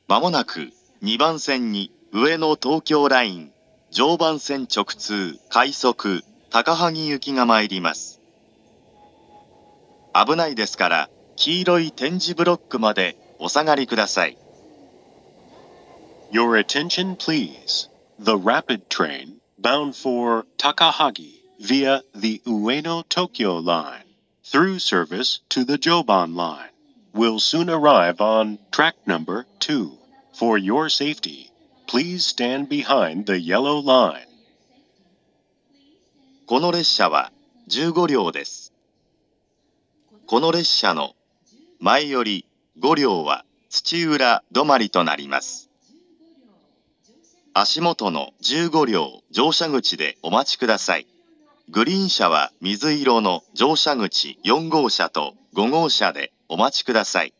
まもなく2番線に上野東京ライン、常磐線直通、快速、高萩行きが参ります。危ないですから、黄色い点字ブロックまでお下がりください。 Your attention, please. The rapid train bound for Takahagi via the Ueno-Tokyo line through service to the Joban line will soon arrive on track number 2. For your safety, please stand behind the yellow line. この列車は15両です。この列車の前より5両は土浦止まりとなります。足元の15両乗車口でお待ちください。グリーン車は水色の乗車口4号車と5号車でお待ちください。